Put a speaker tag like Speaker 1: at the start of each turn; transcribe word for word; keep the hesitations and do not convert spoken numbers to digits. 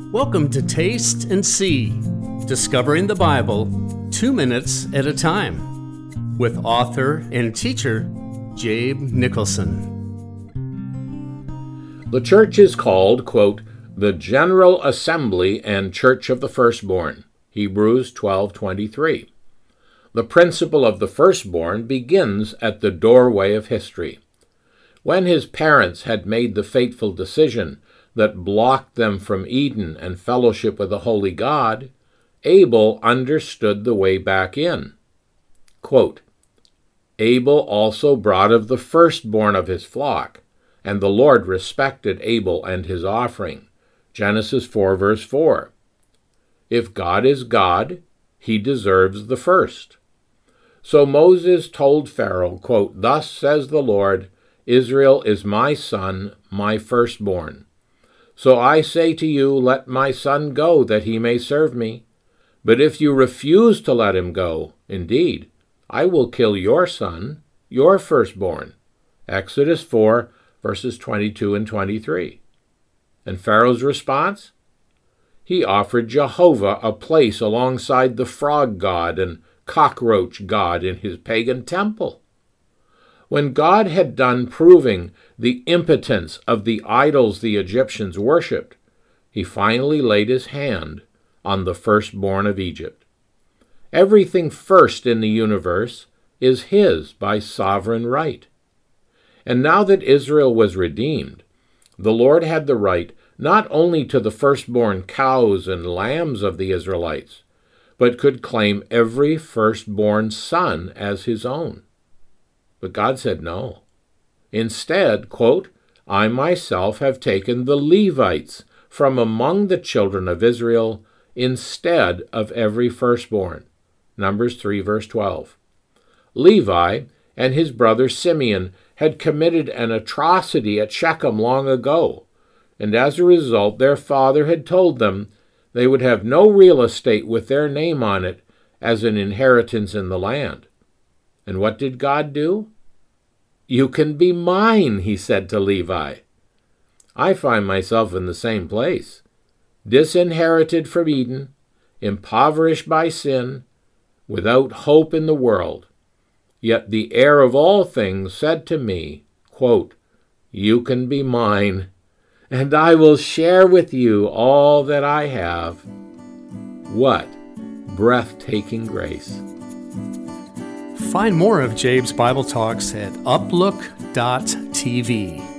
Speaker 1: Welcome to Taste and See, Discovering the Bible two minutes at a time, with author and teacher Jabe Nicholson.
Speaker 2: The church is called, quote, the General Assembly and Church of the Firstborn, Hebrews twelve twenty-three. The principle of the firstborn begins at the doorway of history. When his parents had made the fateful decision that blocked them from Eden and fellowship with the holy God, Abel understood the way back in. Quote, Abel also brought of the firstborn of his flock, and the Lord respected Abel and his offering. Genesis four, verse four. If God is God, he deserves the first. So Moses told Pharaoh, quote, Thus says the Lord, Israel is my son, my firstborn. So I say to you, let my son go, that he may serve me. But if you refuse to let him go, indeed, I will kill your son, your firstborn. Exodus four, verses twenty-two and twenty-three. And Pharaoh's response? He offered Jehovah a place alongside the frog god and cockroach god in his pagan temple. When God had done proving the impotence of the idols the Egyptians worshipped, he finally laid his hand on the firstborn of Egypt. Everything first in the universe is his by sovereign right. And now that Israel was redeemed, the Lord had the right not only to the firstborn cows and lambs of the Israelites, but could claim every firstborn son as his own. But God said no. Instead, quote, I myself have taken the Levites from among the children of Israel instead of every firstborn. Numbers three, verse twelve. Levi and his brother Simeon had committed an atrocity at Shechem long ago, and as a result their father had told them they would have no real estate with their name on it as an inheritance in the land. And what did God do? You can be mine, he said to Levi. I find myself in the same place, disinherited from Eden, impoverished by sin, without hope in the world. Yet the heir of all things said to me, quote, You can be mine, and I will share with you all that I have. What breathtaking grace.
Speaker 1: Find more of Jabe's Bible Talks at uplook dot t v.